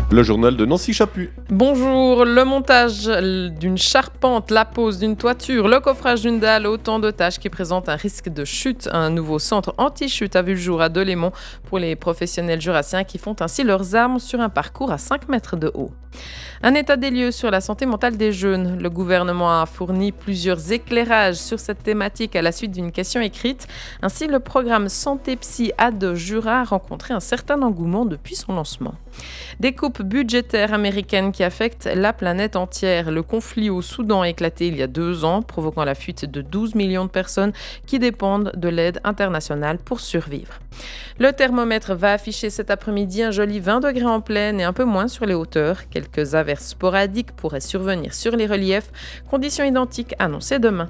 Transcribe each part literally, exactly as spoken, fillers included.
Le journal de Nancy Chaput. Bonjour, le montage d'une charpente, la pose d'une toiture, le coffrage d'une dalle, autant de tâches qui présentent un risque de chute. Un nouveau centre anti-chute a vu le jour à Delémont pour les professionnels jurassiens qui font ainsi leurs armes sur un parcours à cinq mètres de haut. Un état des lieux sur la santé mentale des jeunes. Le gouvernement a fourni plusieurs éclairages sur cette thématique à la suite d'une question écrite. Ainsi, le programme Santé Psy A de Jura a rencontré un certain engouement depuis son lancement. Des coupes budgétaires américaines qui affectent la planète entière. Le conflit au Soudan a éclaté il y a deux ans, provoquant la fuite de douze millions de personnes qui dépendent de l'aide internationale pour survivre. Le thermomètre va afficher cet après-midi un joli vingt degrés en plaine et un peu moins sur les hauteurs. Quelques averses sporadiques pourraient survenir sur les reliefs. Conditions identiques annoncées demain.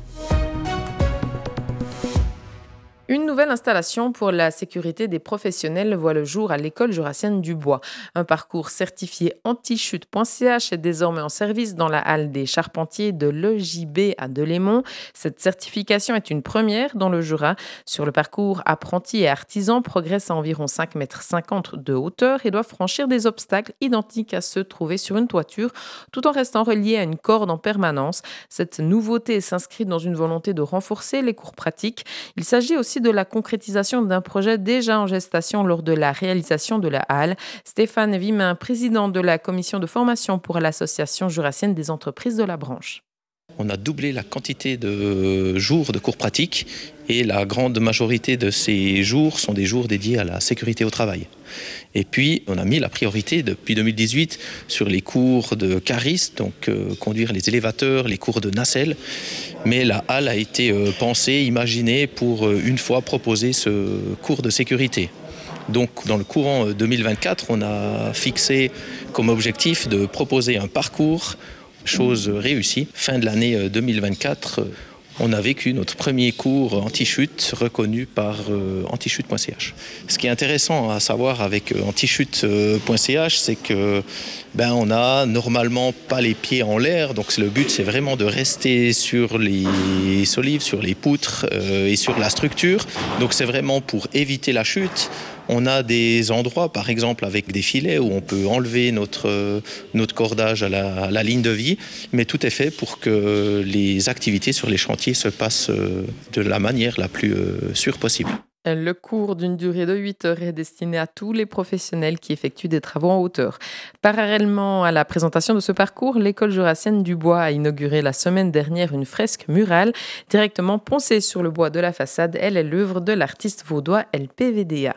Une nouvelle installation pour la sécurité des professionnels voit le jour à l'école jurassienne du Bois. Un parcours certifié anti-chute point c h est désormais en service dans la halle des charpentiers de l'E J B à Delémont. Cette certification est une première dans le Jura. Sur le parcours, apprentis et artisans progressent à environ cinq mètres cinquante de hauteur et doivent franchir des obstacles identiques à ceux trouvés sur une toiture, tout en restant reliés à une corde en permanence. Cette nouveauté s'inscrit dans une volonté de renforcer les cours pratiques. Il s'agit aussi de la concrétisation d'un projet déjà en gestation lors de la réalisation de la halle. Stéphane Vimin, président de la commission de formation pour l'association jurassienne des entreprises de la branche. On a doublé la quantité de jours de cours pratiques et la grande majorité de ces jours sont des jours dédiés à la sécurité au travail. Et puis, on a mis la priorité depuis deux mille dix-huit sur les cours de caristes, donc euh, conduire les élévateurs, les cours de nacelle. Mais la halle a été euh, pensée, imaginée pour euh, une fois proposer ce cours de sécurité. Donc, dans le courant deux mille vingt-quatre, on a fixé comme objectif de proposer un parcours, chose réussie. Fin de l'année deux mille vingt-quatre, on a vécu notre premier cours anti-chute reconnu par euh, anti-chute point c h. Ce qui est intéressant à savoir avec euh, anti-chute point c h, c'est que ben, on n'a normalement pas les pieds en l'air. Donc le but, c'est vraiment de rester sur les solives, sur les poutres euh, et sur la structure. Donc c'est vraiment pour éviter la chute. On a des endroits, par exemple, avec des filets où on peut enlever notre, notre cordage à la, à la ligne de vie, mais tout est fait pour que les activités sur les chantiers se passent de la manière la plus sûre possible. Le cours d'une durée de huit heures est destiné à tous les professionnels qui effectuent des travaux en hauteur. Parallèlement à la présentation de ce parcours, l'école jurassienne du Bois a inauguré la semaine dernière une fresque murale directement poncée sur le bois de la façade. Elle est l'œuvre de l'artiste vaudois L P V D A.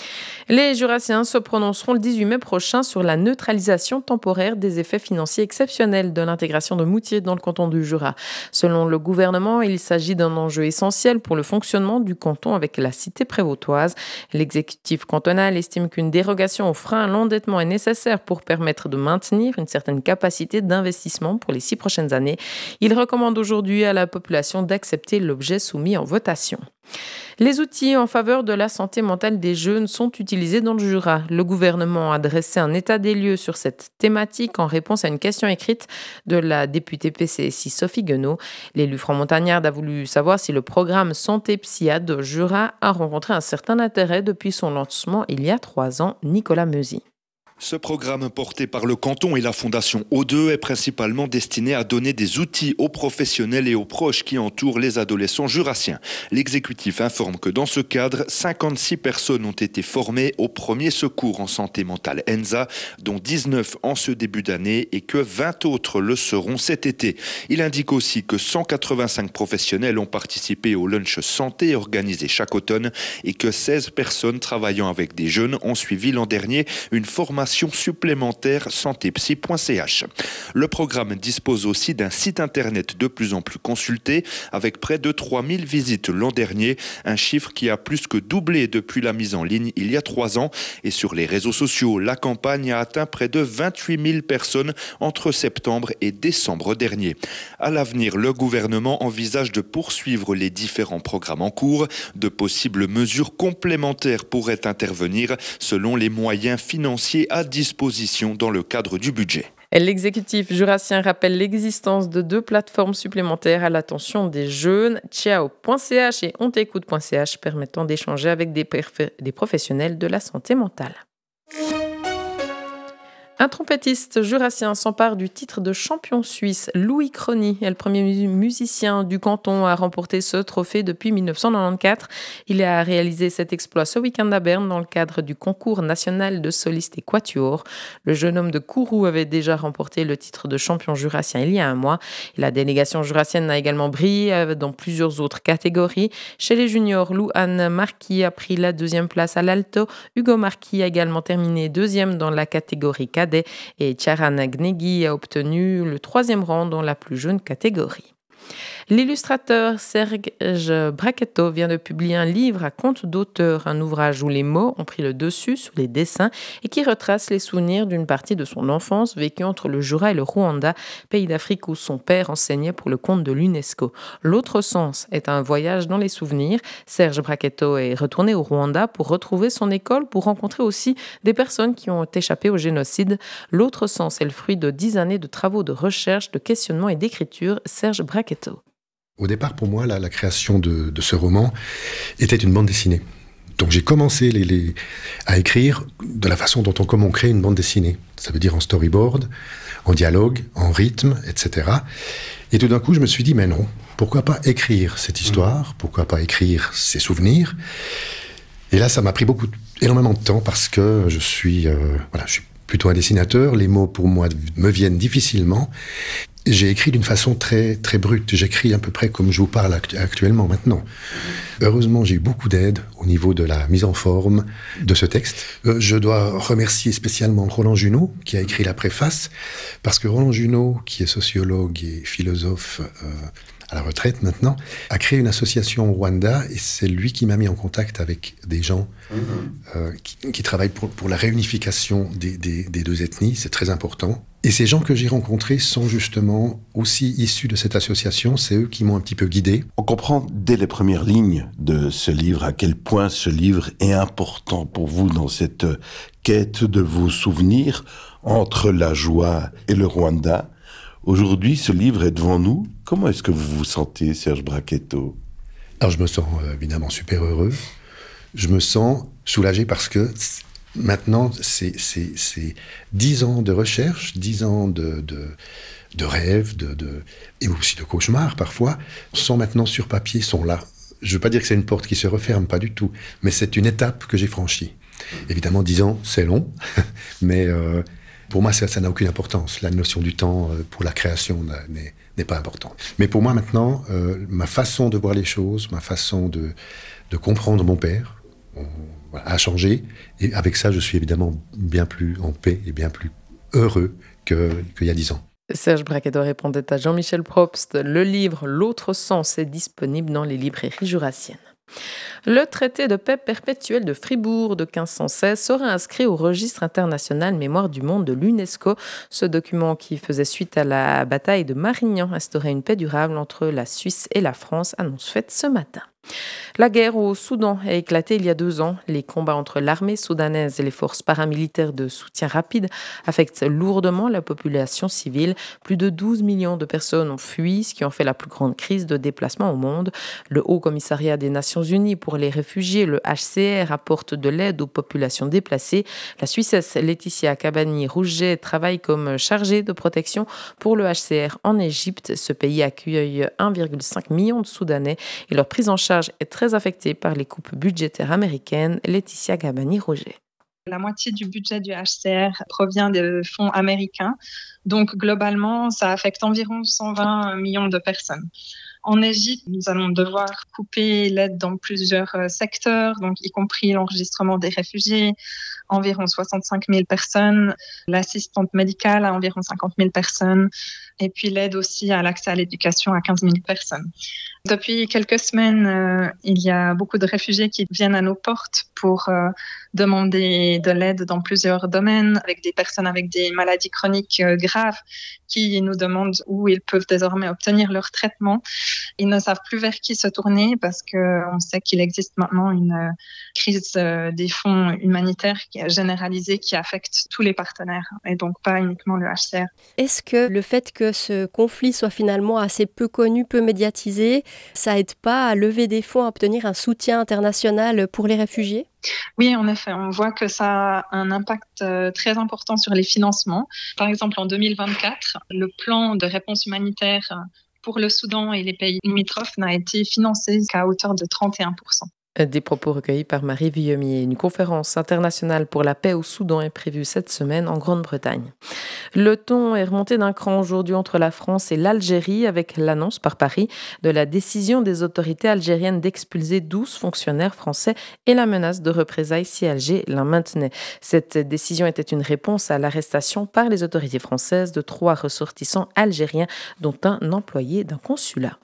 Les Jurassiens se prononceront le dix-huit mai prochain sur la neutralisation temporaire des effets financiers exceptionnels de l'intégration de Moutier dans le canton du Jura. Selon le gouvernement, il s'agit d'un enjeu essentiel pour le fonctionnement du canton avec la cité prévôtoise. L'exécutif cantonal estime qu'une dérogation au frein à l'endettement est nécessaire pour permettre de maintenir une certaine capacité d'investissement pour les six prochaines années. Il recommande aujourd'hui à la population d'accepter l'objet soumis en votation. Les outils en faveur de la santé mentale des jeunes sont utilisés dans le Jura. Le gouvernement a dressé un état des lieux sur cette thématique en réponse à une question écrite de la députée P C S I Sophie Guenot. L'élu franc-montagnarde a voulu savoir si le programme Santé Psy A de Jura a rencontré un certain intérêt depuis son lancement il y a trois ans. Nicolas Meuzy. Ce programme porté par le canton et la fondation O deux est principalement destiné à donner des outils aux professionnels et aux proches qui entourent les adolescents jurassiens. L'exécutif informe que dans ce cadre, cinquante-six personnes ont été formées au premier secours en santé mentale E N S A, dont dix-neuf en ce début d'année et que vingt autres le seront cet été. Il indique aussi que cent quatre-vingt-cinq professionnels ont participé au lunch santé organisé chaque automne et que seize personnes travaillant avec des jeunes ont suivi l'an dernier une formation supplémentaire santé psy point c h. Le programme dispose aussi d'un site internet de plus en plus consulté avec près de trois mille visites l'an dernier, un chiffre qui a plus que doublé depuis la mise en ligne il y a trois ans. Et sur les réseaux sociaux, la campagne a atteint près de vingt-huit mille personnes entre septembre et décembre dernier. À l'avenir, le gouvernement envisage de poursuivre les différents programmes en cours. De possibles mesures complémentaires pourraient intervenir selon les moyens financiers à disposition dans le cadre du budget. L'exécutif jurassien rappelle l'existence de deux plateformes supplémentaires à l'attention des jeunes, ciao point c h et ontécoute point c h, permettant d'échanger avec des, perf- des professionnels de la santé mentale. Un trompettiste jurassien s'empare du titre de champion suisse. Louis Crony est le premier mu- musicien du canton à remporter ce trophée depuis dix-neuf cent quatre-vingt-quatorze. Il a réalisé cet exploit ce week-end à Berne dans le cadre du concours national de solistes et quatuors. Le jeune homme de Kourou avait déjà remporté le titre de champion jurassien il y a un mois. Et la délégation jurassienne a également brillé dans plusieurs autres catégories. Chez les juniors, Lou-Anne Marquis a pris la deuxième place à l'alto. Hugo Marquis a également terminé deuxième dans la catégorie cadet et Tcharan Gnegui a obtenu le troisième rang dans la plus jeune catégorie. L'illustrateur Serge Bracchetto vient de publier un livre à compte d'auteur, un ouvrage où les mots ont pris le dessus sur les dessins et qui retrace les souvenirs d'une partie de son enfance vécue entre le Jura et le Rwanda, pays d'Afrique où son père enseignait pour le compte de l'UNESCO. L'autre sens est un voyage dans les souvenirs. Serge Bracchetto est retourné au Rwanda pour retrouver son école, pour rencontrer aussi des personnes qui ont échappé au génocide. L'autre sens est le fruit de dix années de travaux de recherche, de questionnement et d'écriture. Serge Bracchetto. Au départ, pour moi, la, la création de, de ce roman était une bande dessinée. Donc j'ai commencé les, les, à écrire de la façon dont on, comme on crée une bande dessinée. Ça veut dire en storyboard, en dialogue, en rythme, et cetera. Et tout d'un coup, je me suis dit, mais non, pourquoi pas écrire cette histoire ? Pourquoi pas écrire ces souvenirs ? Et là, ça m'a pris beaucoup, énormément de temps parce que je suis, euh, voilà, je suis plutôt un dessinateur. Les mots, pour moi, me viennent difficilement. J'ai écrit d'une façon très, très brute. J'écris à peu près comme je vous parle actuellement, maintenant. Heureusement, j'ai eu beaucoup d'aide au niveau de la mise en forme de ce texte. Euh, je dois remercier spécialement Roland Junot, qui a écrit la préface, parce que Roland Junot, qui est sociologue et philosophe euh, à la retraite maintenant, a créé une association au Rwanda, et c'est lui qui m'a mis en contact avec des gens mmh. euh, qui, qui travaillent pour, pour la réunification des, des, des deux ethnies. C'est très important. Et ces gens que j'ai rencontrés sont justement aussi issus de cette association. C'est eux qui m'ont un petit peu guidé. On comprend dès les premières lignes de ce livre à quel point ce livre est important pour vous dans cette quête de vos souvenirs entre la joie et le Rwanda. Aujourd'hui, ce livre est devant nous. Comment est-ce que vous vous sentez, Serge Bracchetto ? Alors, je me sens euh, évidemment super heureux. Je me sens soulagé parce que maintenant, c'est, c'est, c'est dix ans de recherche, dix ans de, de, de rêves, de, de, et aussi de cauchemars parfois, sont maintenant sur papier, sont là. Je ne veux pas dire que c'est une porte qui se referme, pas du tout, mais c'est une étape que j'ai franchie. Évidemment, dix ans, c'est long, mais euh, pour moi, ça, ça n'a aucune importance. La notion du temps euh, pour la création n'est, n'est pas importante. Mais pour moi, maintenant, euh, ma façon de voir les choses, ma façon de, de comprendre mon père, on, voilà, a changé. Et avec ça, je suis évidemment bien plus en paix et bien plus heureux que, qu'il y a dix ans. Serge Bracchetto répondait à Jean-Michel Probst. Le livre « L'autre sens » est disponible dans les librairies jurassiennes. Le traité de paix perpétuel de Fribourg de quinze cent seize sera inscrit au registre international Mémoire du monde de l'UNESCO. Ce document, qui faisait suite à la bataille de Marignan, instaurait une paix durable entre la Suisse et la France, annonce faite ce matin. La guerre au Soudan a éclaté il y a deux ans. Les combats entre l'armée soudanaise et les forces paramilitaires de soutien rapide affectent lourdement la population civile. Plus de douze millions de personnes ont fui, ce qui en fait la plus grande crise de déplacement au monde. Le Haut Commissariat des Nations Unies pour les réfugiés, le H C R, apporte de l'aide aux populations déplacées. La Suissesse Laetitia Cabani-Rouget travaille comme chargée de protection pour le H C R en Égypte. Ce pays accueille un virgule cinq million de Soudanais et leur prise en charge est très affectée par les coupes budgétaires américaines. Laetitia Cabani-Rouget. La moitié du budget du H C R provient de fonds américains. Donc, globalement, ça affecte environ cent vingt millions de personnes. En Égypte, nous allons devoir couper l'aide dans plusieurs secteurs, donc y compris l'enregistrement des réfugiés, environ soixante-cinq mille personnes, l'assistante médicale à environ cinquante mille personnes, et puis l'aide aussi à l'accès à l'éducation à quinze mille personnes. Depuis quelques semaines, euh, il y a beaucoup de réfugiés qui viennent à nos portes pour euh, demander de l'aide dans plusieurs domaines, avec des personnes avec des maladies chroniques euh, graves qui nous demandent où ils peuvent désormais obtenir leur traitement. Ils ne savent plus vers qui se tourner parce qu'on sait qu'il existe maintenant une euh, crise euh, des fonds humanitaires qui est généralisée, qui affecte tous les partenaires et donc pas uniquement le H C R. Est-ce que le fait que que ce conflit soit finalement assez peu connu, peu médiatisé, ça aide pas à lever des fonds, à obtenir un soutien international pour les réfugiés ? Oui, en effet, on voit que ça a un impact très important sur les financements. Par exemple, en deux mille vingt-quatre, le plan de réponse humanitaire pour le Soudan et les pays limitrophes n'a été financé qu'à hauteur de trente et un pour cent. Des propos recueillis par Marie Villemier. Une conférence internationale pour la paix au Soudan est prévue cette semaine en Grande-Bretagne. Le ton est remonté d'un cran aujourd'hui entre la France et l'Algérie avec l'annonce par Paris de la décision des autorités algériennes d'expulser douze fonctionnaires français et la menace de représailles si Alger la maintenait. Cette décision était une réponse à l'arrestation par les autorités françaises de trois ressortissants algériens, dont un employé d'un consulat.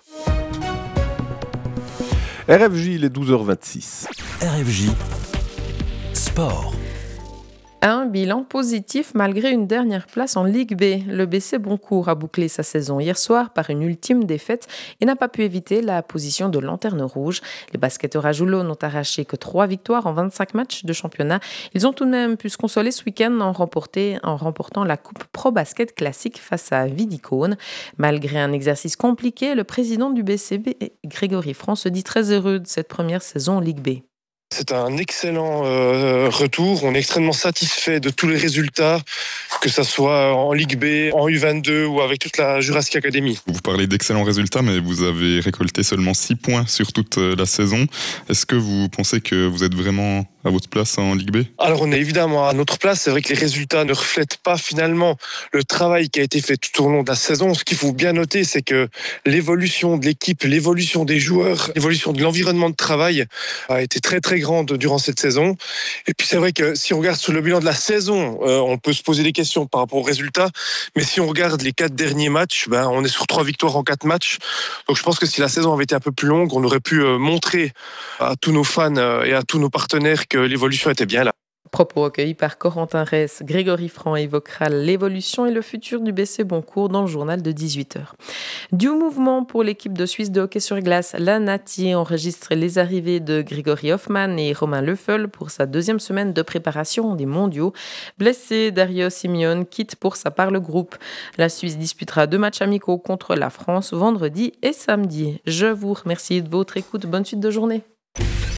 R F J, il est douze heures vingt-six. R F J, sport. Un bilan positif malgré une dernière place en Ligue B. Le B C Boncourt a bouclé sa saison hier soir par une ultime défaite et n'a pas pu éviter la position de lanterne rouge. Les basketteurs à Joulot n'ont arraché que trois victoires en vingt-cinq matchs de championnat. Ils ont tout de même pu se consoler ce week-end en, en remportant la Coupe Pro Basket Classique face à Vidicone. Malgré un exercice compliqué, le président du B C B, Grégory Franc, se dit très heureux de cette première saison en Ligue B. C'est un excellent euh, retour. On est extrêmement satisfait de tous les résultats, que ce soit en Ligue B, en U vingt-deux ou avec toute la Jurassic Academy. Vous parlez d'excellents résultats, mais vous avez récolté seulement six points sur toute la saison. Est-ce que vous pensez que vous êtes vraiment à votre place en Ligue B ? Alors on est évidemment à notre place. C'est vrai que les résultats ne reflètent pas finalement le travail qui a été fait tout au long de la saison. Ce qu'il faut bien noter, c'est que l'évolution de l'équipe, l'évolution des joueurs, l'évolution de l'environnement de travail a été très très grande durant cette saison. Et puis c'est vrai que si on regarde sur le bilan de la saison, euh, on peut se poser des questions par rapport aux résultats. Mais si on regarde les quatre derniers matchs, ben, on est sur trois victoires en quatre matchs. Donc je pense que si la saison avait été un peu plus longue, on aurait pu euh, montrer à tous nos fans euh, et à tous nos partenaires que l'évolution était bien là. Propos recueillis par Corentin Ress, Grégory Franc évoquera l'évolution et le futur du B C Boncourt dans le journal de dix-huit heures. Du mouvement pour l'équipe de Suisse de hockey sur glace, la Nati enregistre les arrivées de Grégory Hoffmann et Romain Leffel pour sa deuxième semaine de préparation des mondiaux. Blessé, Dario Simeone quitte pour sa part le groupe. La Suisse disputera deux matchs amicaux contre la France vendredi et samedi. Je vous remercie de votre écoute. Bonne suite de journée.